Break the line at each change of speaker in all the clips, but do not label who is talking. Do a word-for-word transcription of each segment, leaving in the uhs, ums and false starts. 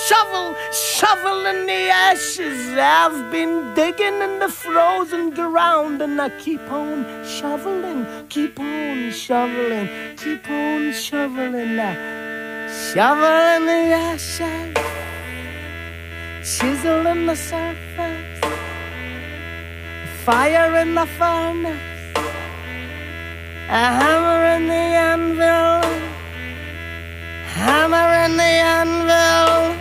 shovel, shoveling the ashes. I've been digging in the frozen ground, and I keep on shoveling, keep on shoveling, keep on shoveling now. Shoveling the ashes, chiseling the surface, fire in the furnace, a hammer in the anvil, hammer in the anvil.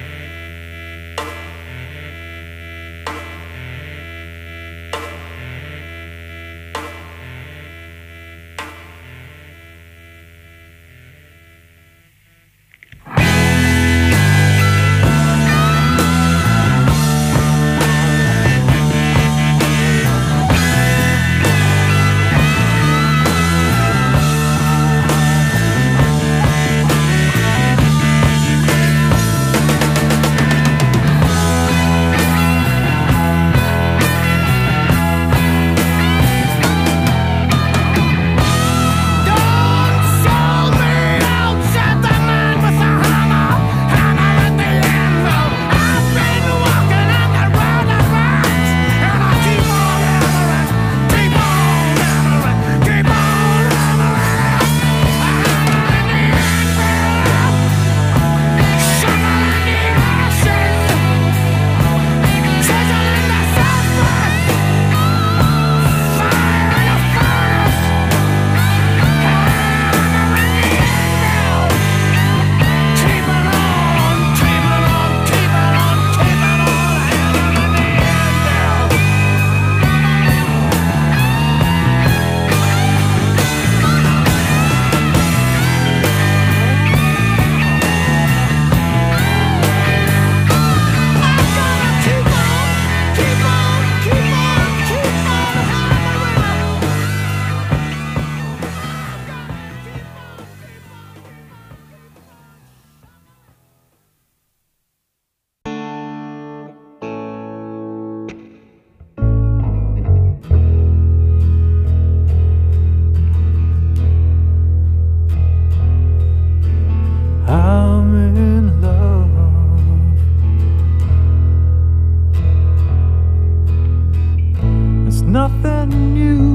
Nothing new,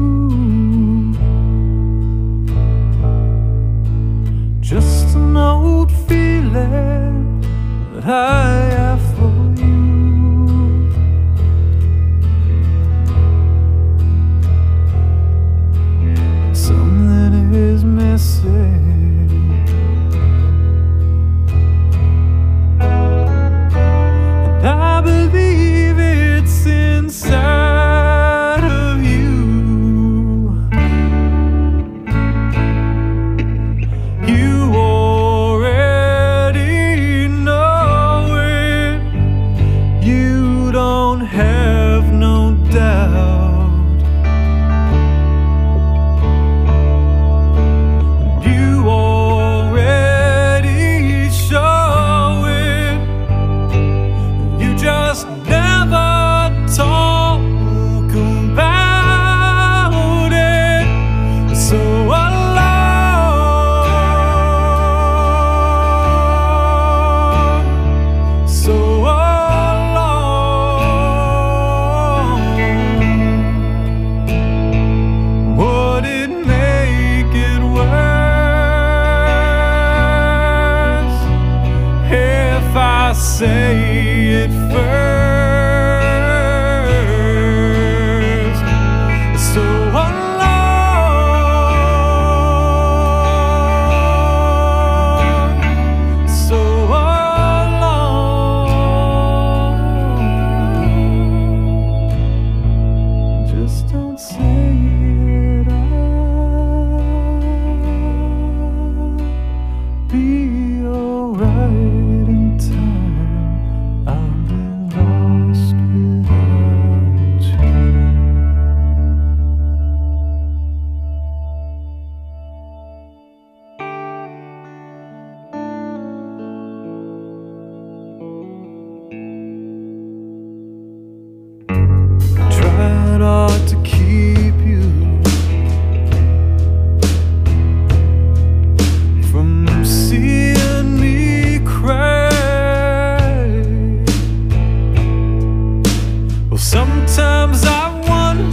just an old feeling that I have for you. Something is missing, and I believe it's inside. Say it first. So alone, so alone. Just don't say it. I'll be alright in time. I'll be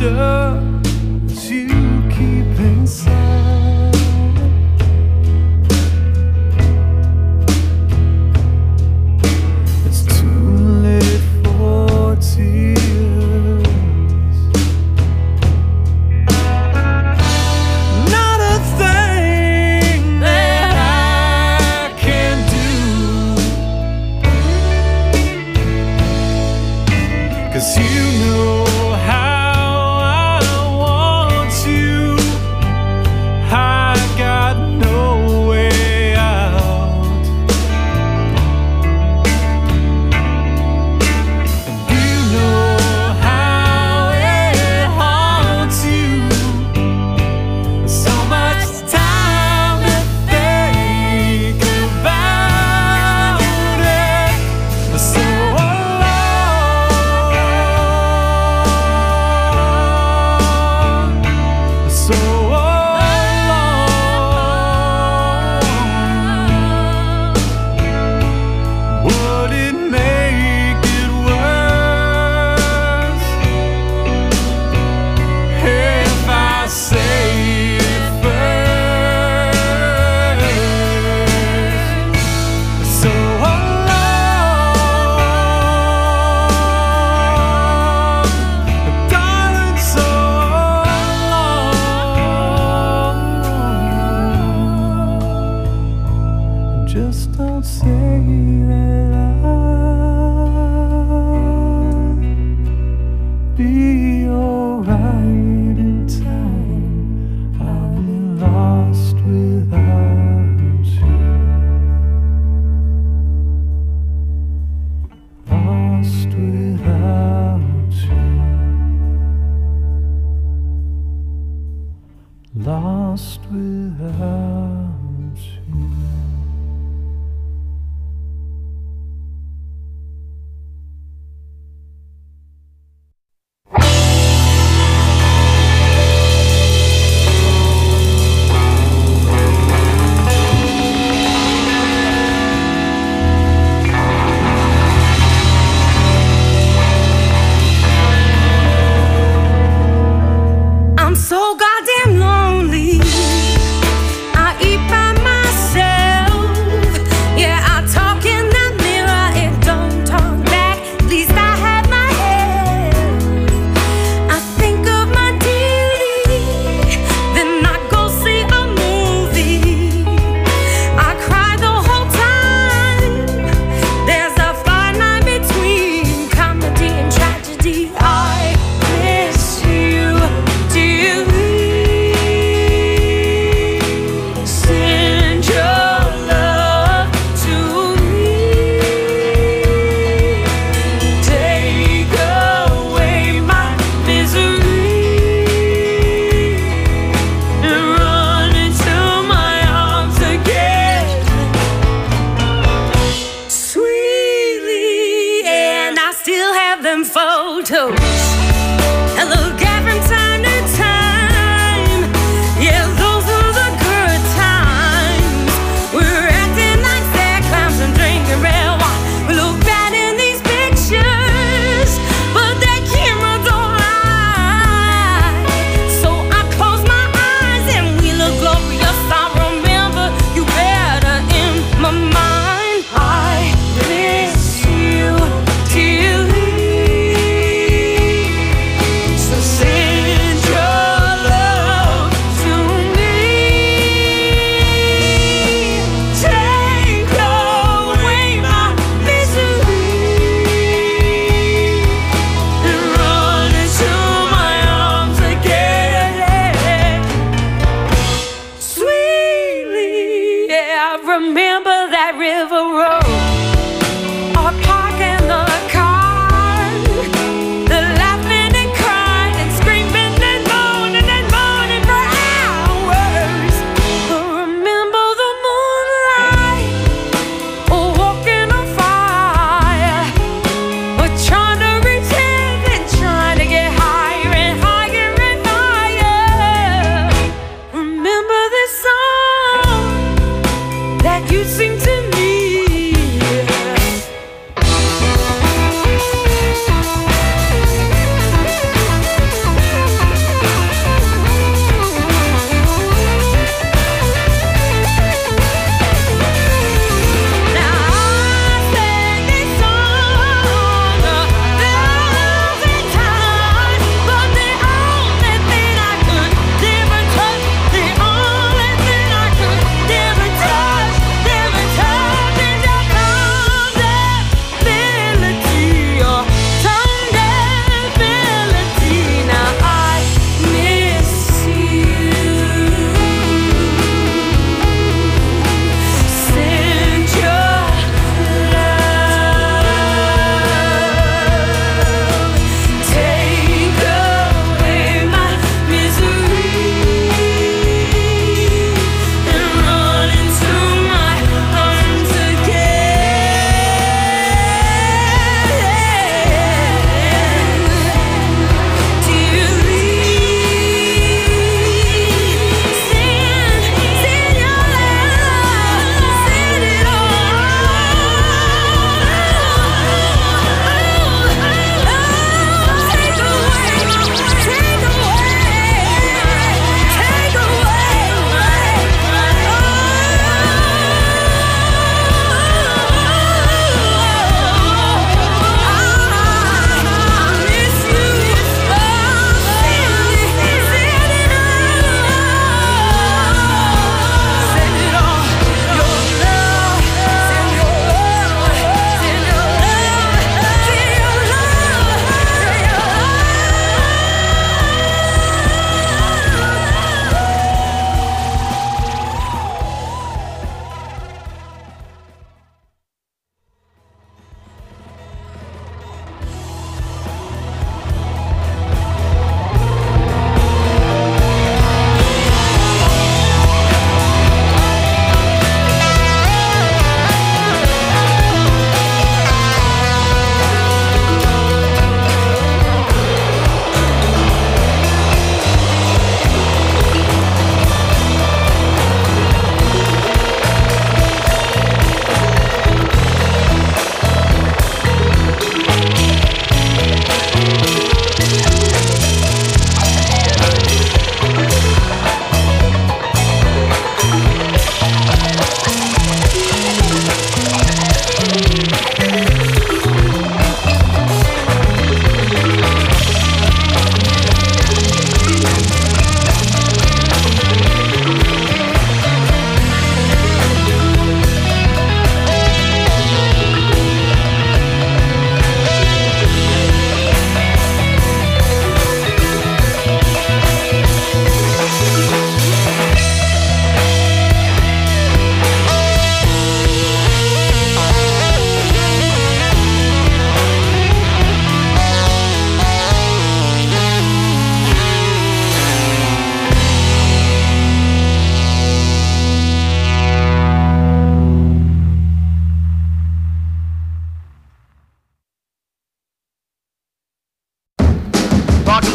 does you keep inside? It's too late for tears. Not a thing that I can do, 'cause you know just don't say that I'll be alright in time. I'll be lost without you, lost without you, lost without you.
So goddamn lonely. I eat by myself. Yeah, I talk in the mirror, it don't talk back. At least I have my head. I think of my duty, then I go see a movie. I cry the whole time. There's a fine line between comedy and tragedy. I miss you, dear. Photos I look at from time to time. Yeah, those were the good times. We're acting like sad clowns and drinking red wine. We look bad in these pictures, but that camera don't lie. So I close my eyes and we look glorious. I remember you better in my mind. I miss you dearly.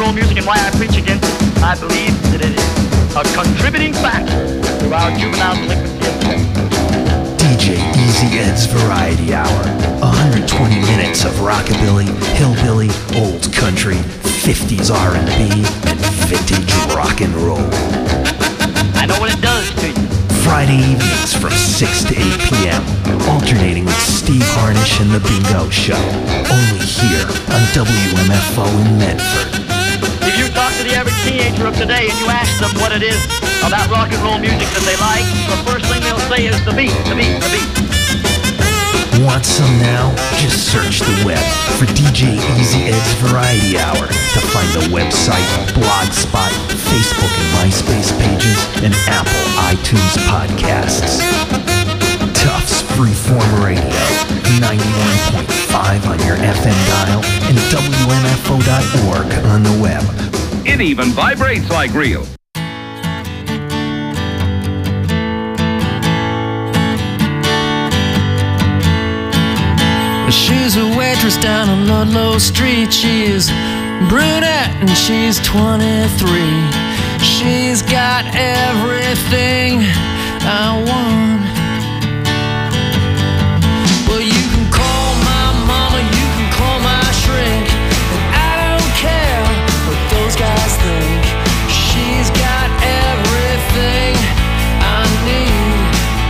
roll music and why I preach against it. I believe that it is a contributing factor to our juvenile delinquency of today.
D J Easy Ed's Variety Hour. one hundred twenty minutes of rockabilly, hillbilly, old country, fifties R and B, and vintage rock and roll.
I know what it does to you.
Friday evenings from six to eight p.m. Alternating with Steve Harnish and The Bingo Show. Only here on W M F O in Medford.
If you talk to the average teenager of today and you ask them what it is about rock and roll music that they like, the first thing they'll say is the beat, the beat, the beat.
Want some now? Just search the web for D J Easy Ed's Variety Hour to find the website, Blogspot, Facebook and MySpace pages, and Apple iTunes podcasts. Tufts Freeform Radio, ninety-one point five on your F M dial, and W M F O dot org on the web.
It even vibrates like real.
She's a waitress down on Ludlow Street. She's brunette and she's twenty-three. She's got everything I want. Well, you can call my mama, you can call my shrink, and I don't care what those guys think. She's got everything I need.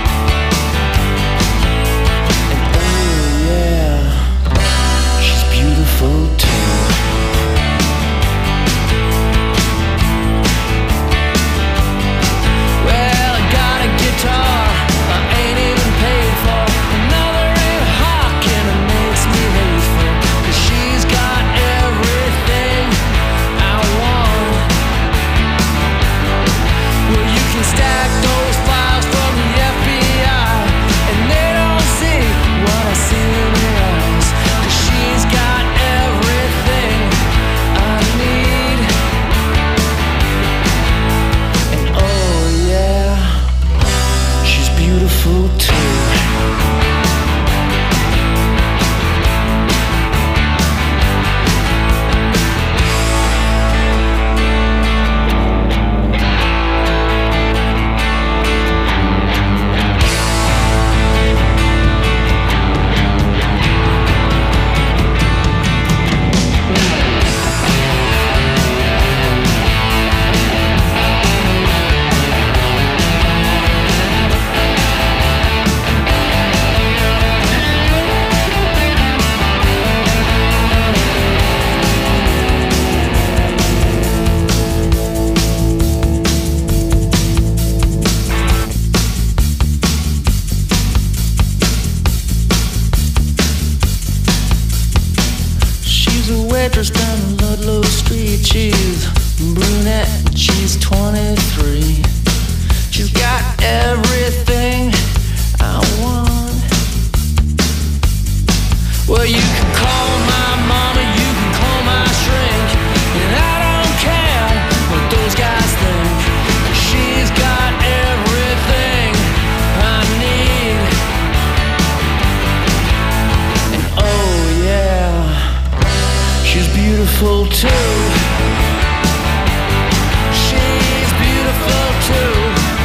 And oh yeah, she's beautiful too. Well, I got a guitar I ain't even paid for. Another ain't hawking and makes me hateful. 'Cause she's got everything I want. Well, you can stack those files from the F B I, and they don't see what I see in her eyes. 'Cause she's got everything I need. And oh yeah, she's beautiful too. She's a waitress down on Ludlow Street. She's brunette, she's twenty-three. She's got everything I want. Well, you can call my mama, you can call my shrink, and I don't care what those guys think. She's got everything I need. And oh yeah, she's beautiful too. She's beautiful too.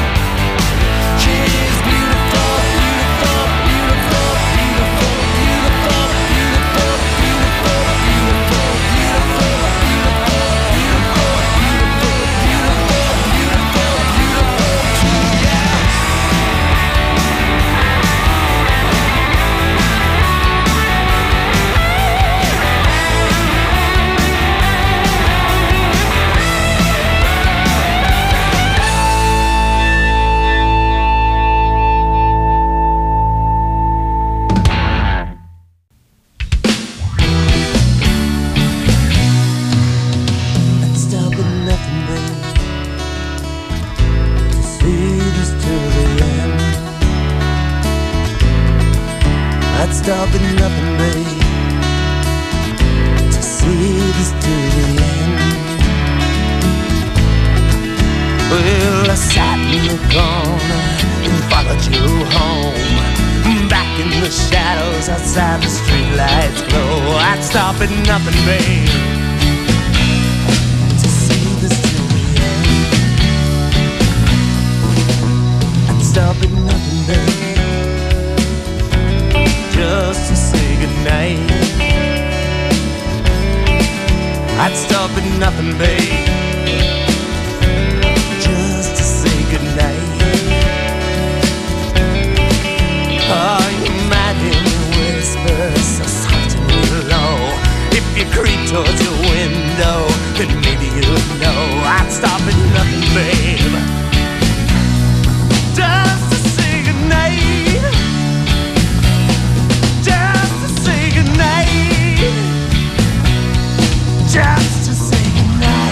She's beautiful, beautiful, beautiful, beautiful, beautiful, beautiful, beautiful, beautiful, beautiful, beautiful, beautiful, beautiful, beautiful, beautiful, beautiful too, yeah.
I'd stop at nothing, babe, to see this till the end. I'd stop at nothing, babe, to see this till the end. Well, I sat in the corner and followed you home, back in the shadows outside the streetlights glow. I'd stop at nothing, babe,
nothing, babe, just to say goodnight. Oh, you might hear me whisper so soft and low. If you creep towards your window, then maybe you'll know I'd stop at nothing, babe, just to say goodnight. Just to say goodnight. Just to say goodnight.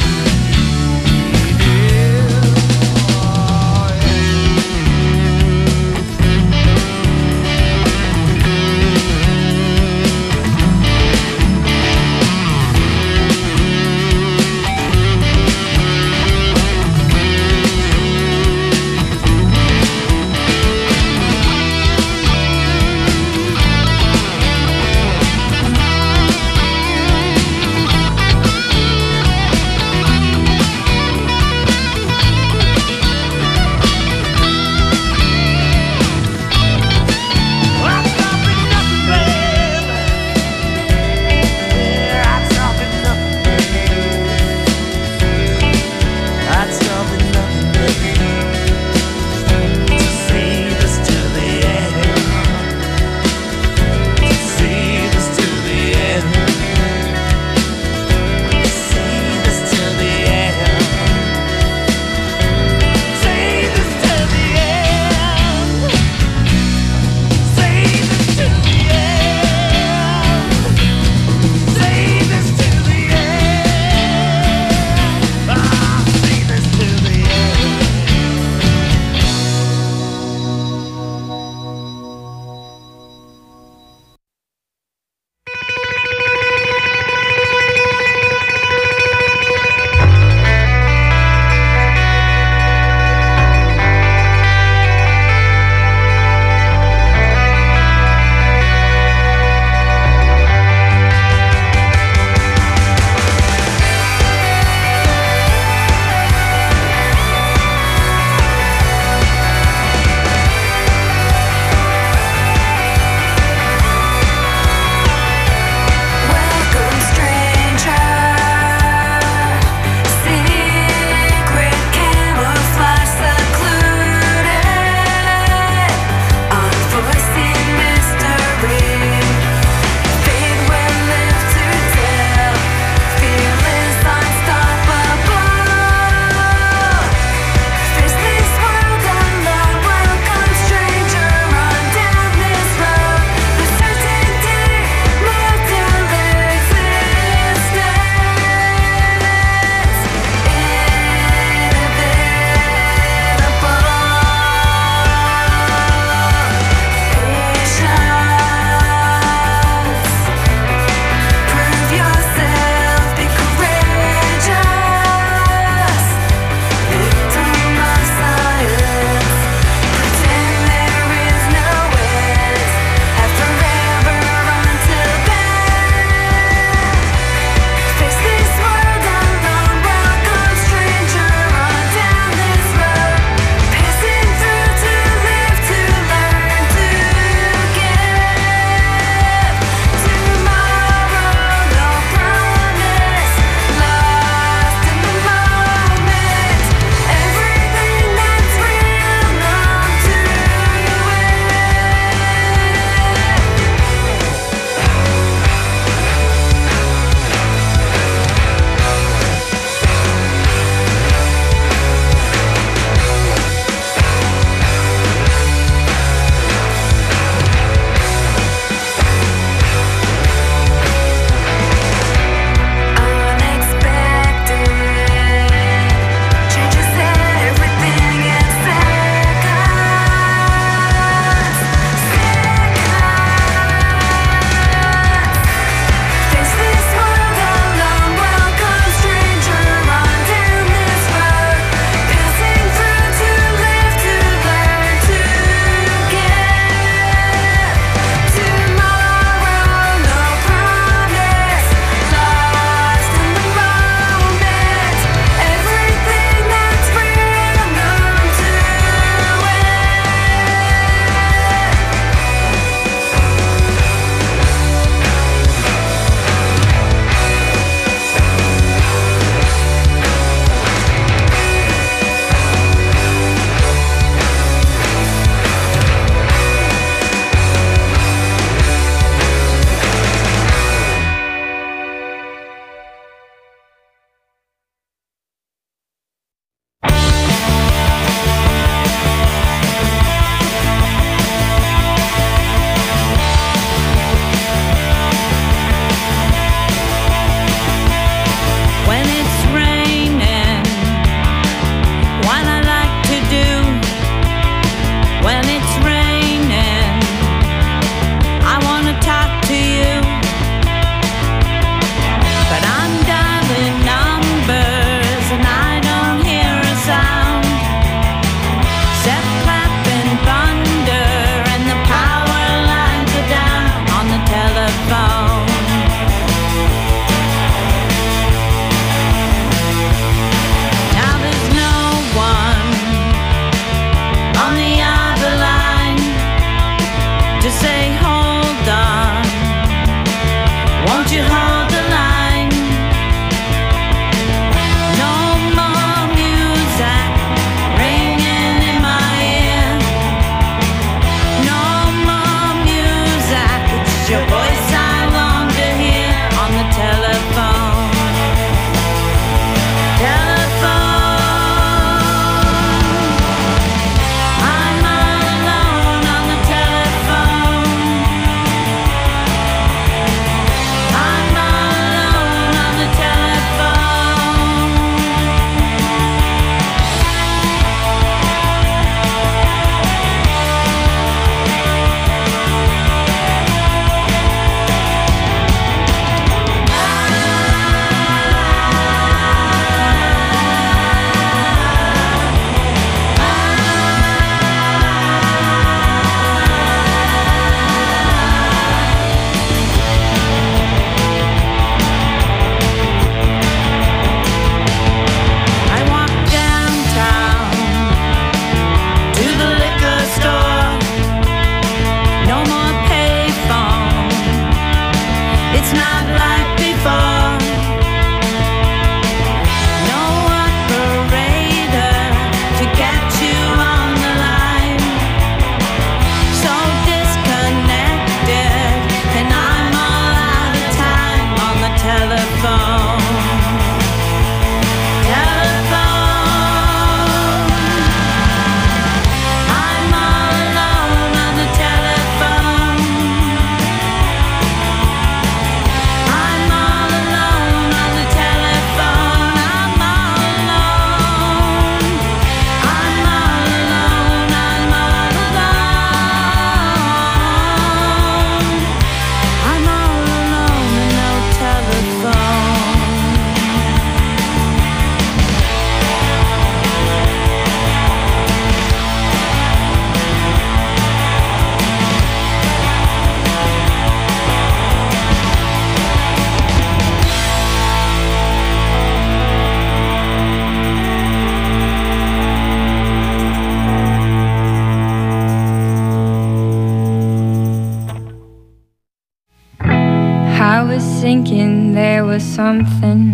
was thinking there was something,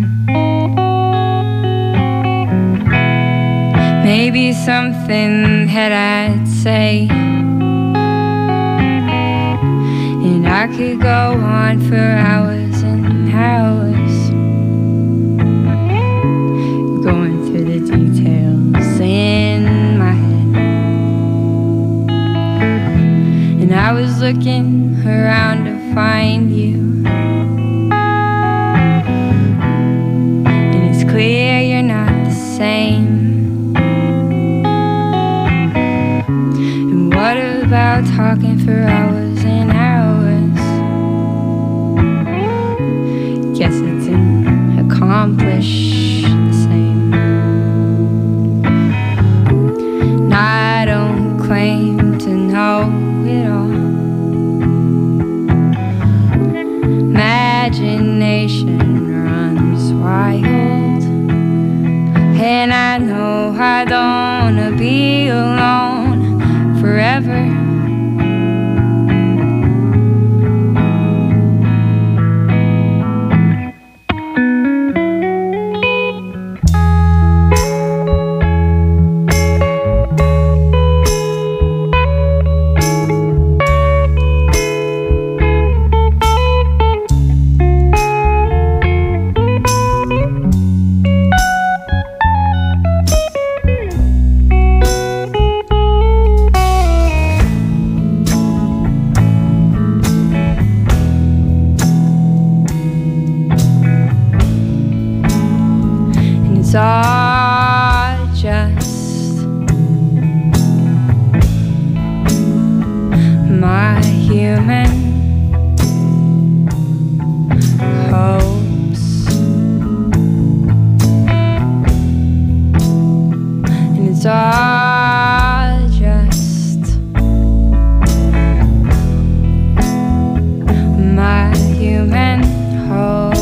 maybe something that I'd say, and I could go on for hours and hours, going through the details in my head. And I was looking around to find you, and it's clear you're not the same. And what about talking for hours and hours? Guess it didn't accomplish the same. And I don't claim to know it all. Imagination runs wild, and I know I don't wanna be alone forever. It's all just my human hopes, and it's all just my human hopes.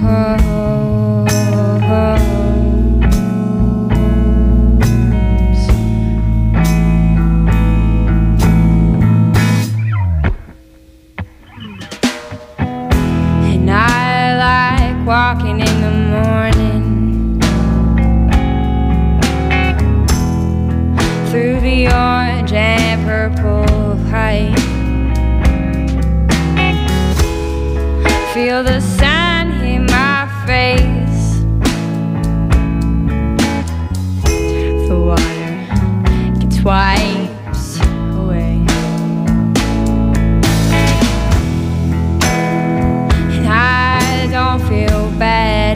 Walking in the morning through the orange and purple light, feel the sun hit my face. The water gets wipes away, and I don't feel bad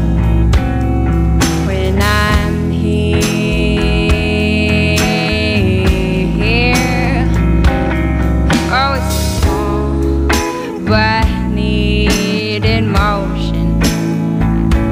when I'm here. Oh, it's small but needed motion,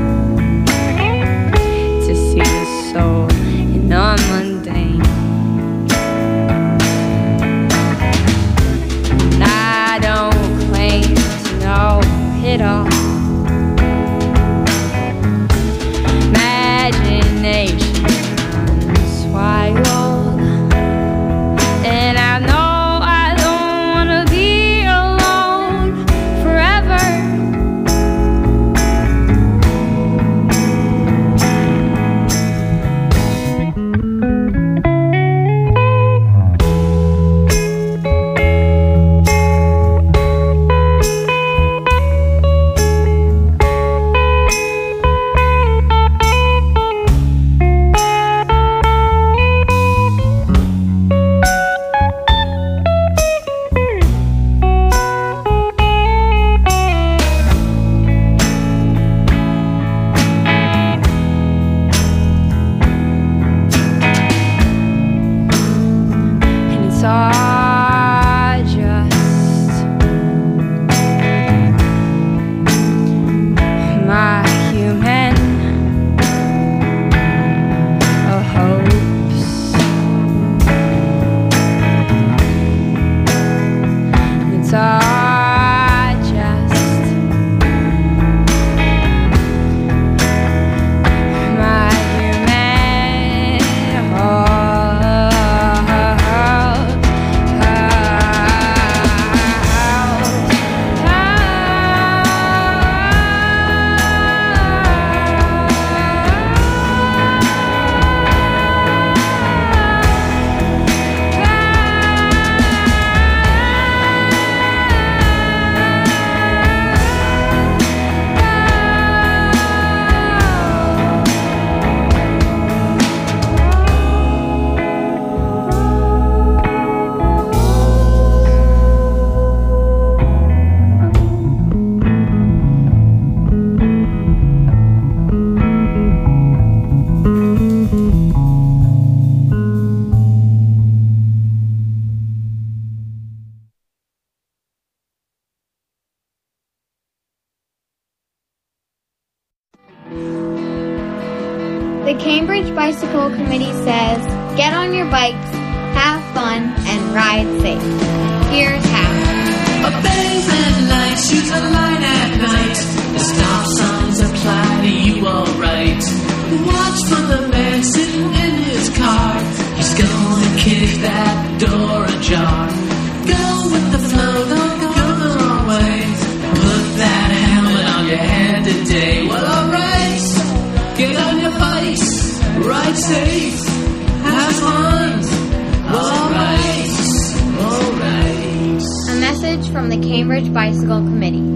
The Cambridge Bicycle Committee says, get on your bikes, have fun, and ride safe. Here's how.
A bang red light shoots a light at night. The stop signs apply to you alright. Watch for the man sitting in his car. He's gonna kick that door ajar. Go with the flow, don't go the wrong way. Put that helmet on your head today. Well, alright, get on your bikes, ride safe, have fun. Alright, alright.
A message from the Cambridge Bicycle Committee.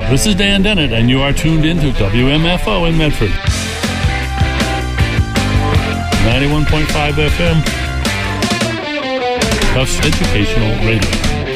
This is Dan Dennett, and you are tuned in to W M F O in Medford. ninety-one point five F M. Tufts Educational Radio.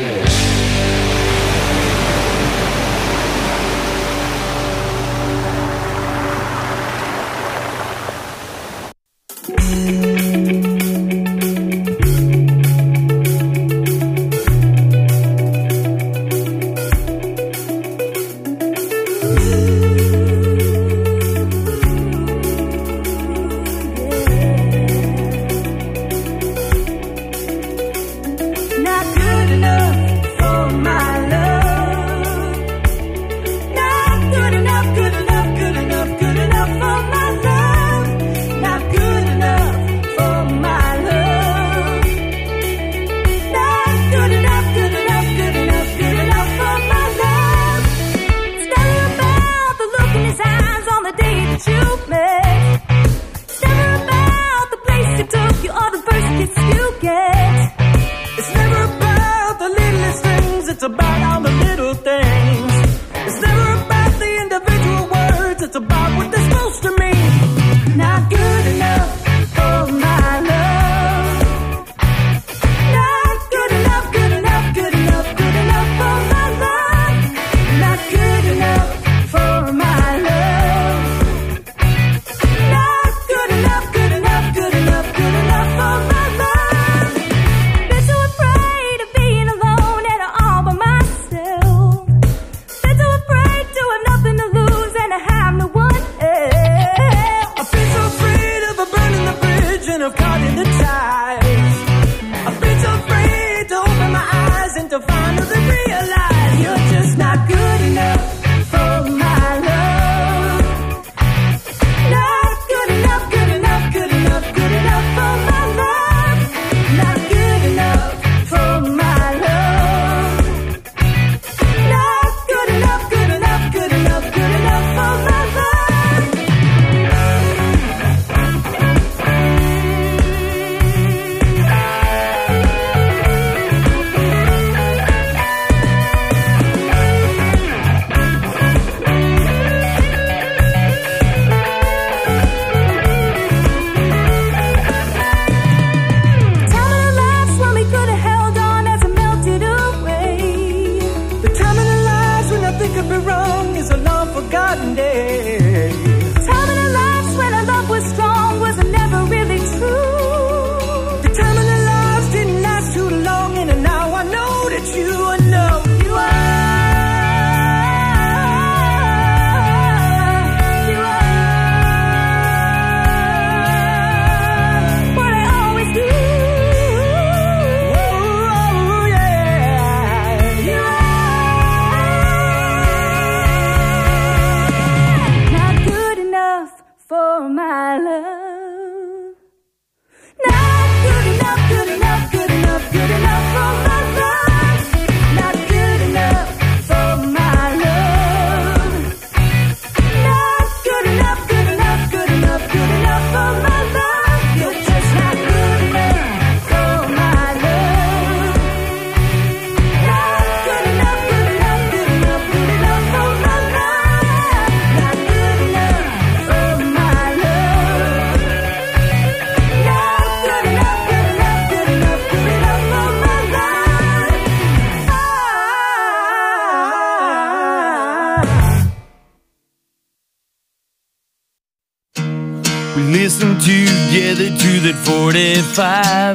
Together to that forty-five.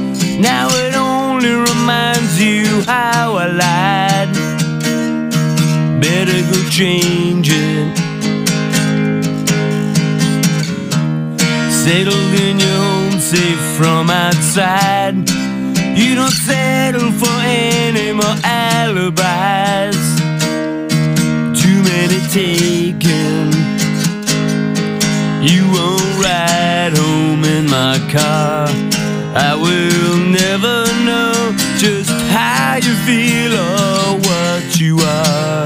Now it only reminds you how I lied. Better go change it. Settled in your home, safe from outside. You don't settle for any more alibis. Too many taken. You won't ride home in my car. I will never know just how you feel or what you are.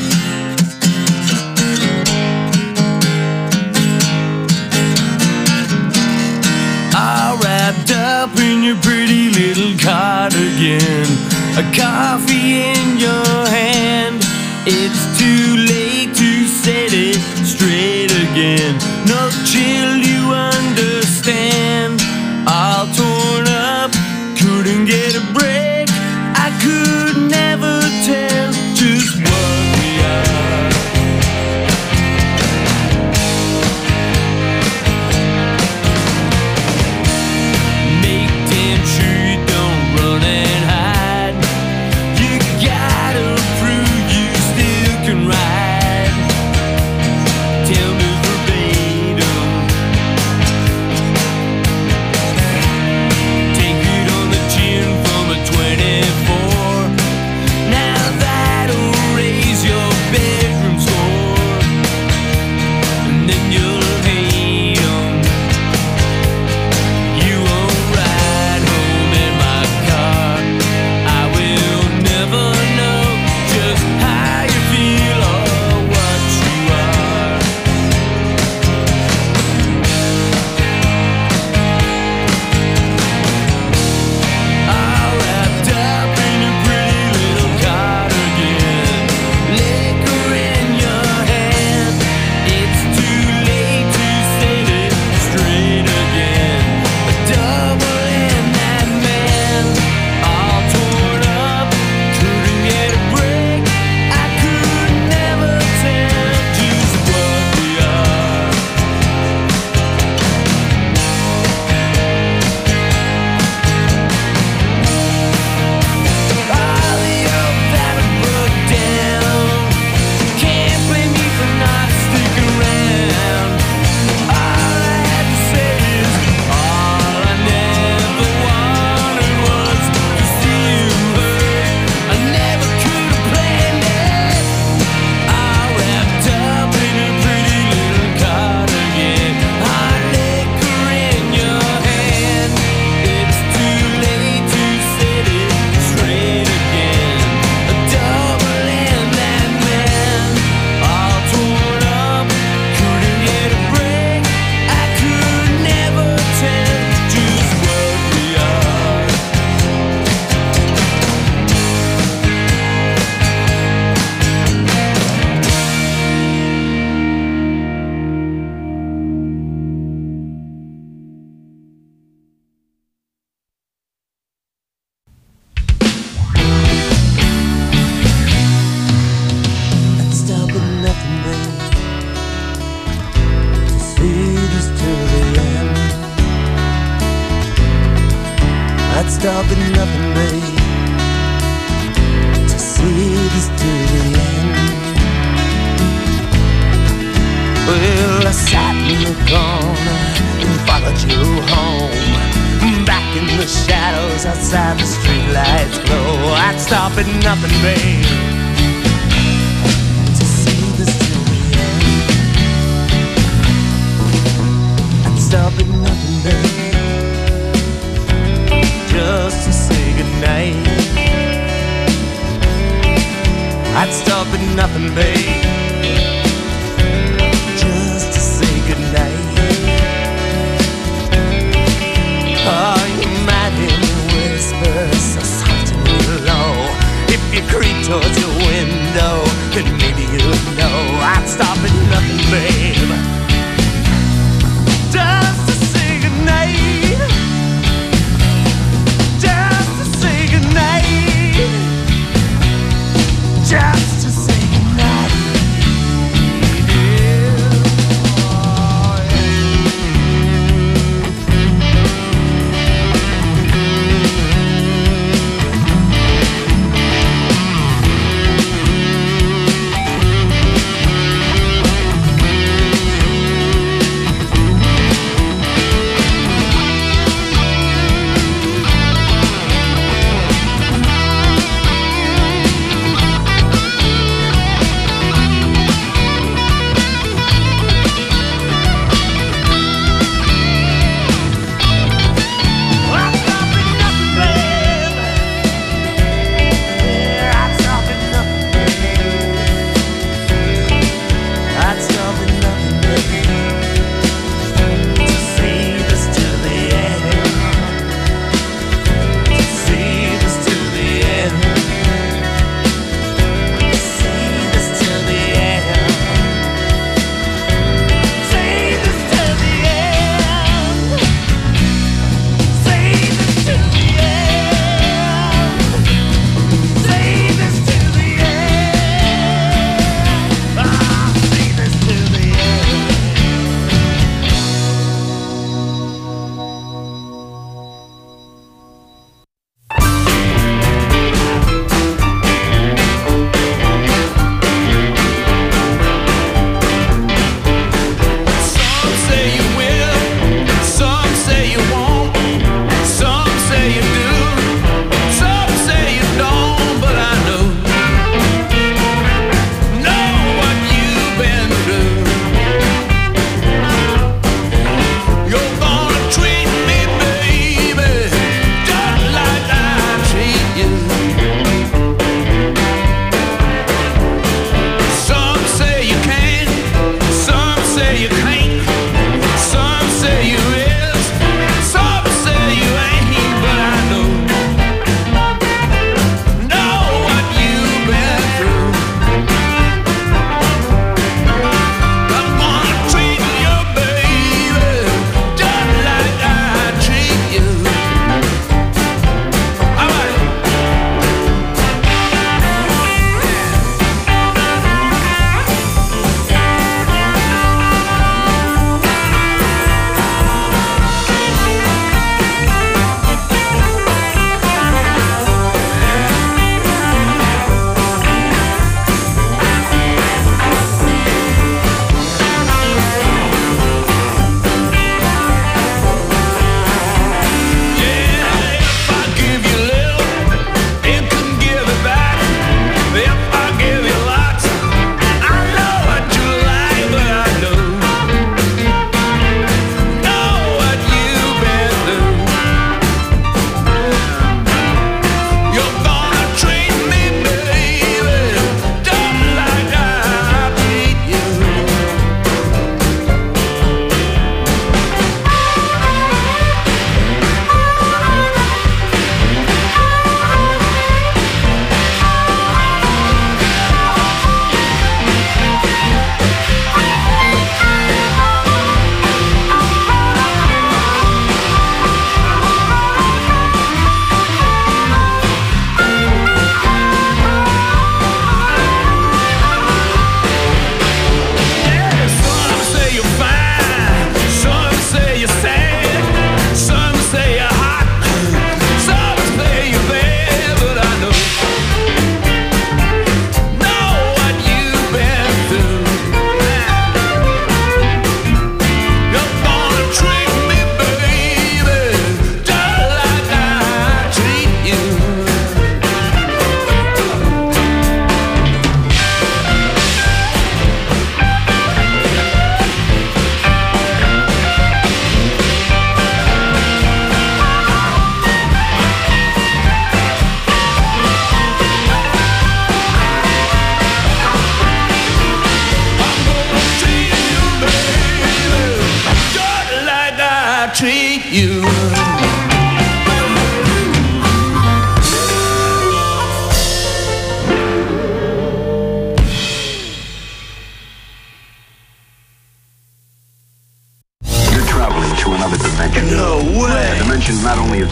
All wrapped up in your pretty little cardigan, a coffee in your hand. It's too
I'd stop at nothing, babe, to see this to the end. Well, I sat in the corner and followed you home, back in the shadows outside the streetlights glow. I'd stop at nothing, babe, to see this to the end. I'd stop at nothing, babe, just to say goodnight. I'd stop at nothing, babe, just to say goodnight. Oh, you might hear me whisper so soft and low. If you creep towards your window, then maybe you'd know. I'd stop at nothing, babe, just to say goodnight. Just to say goodnight. Just to say goodnight.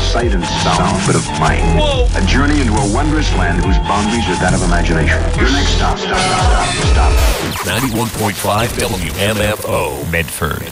sight and sound, but of mind.
Whoa.
A journey into a wondrous land whose boundaries are that of imagination. Your next stop, stop, stop, stop, stop.
ninety-one point five W M F O, Medford.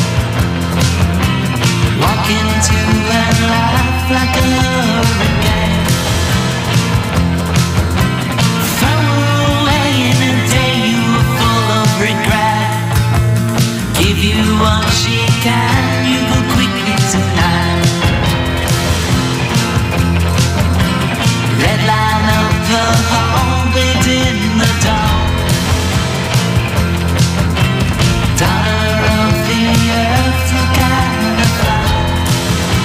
Walk into a life like a hurricane.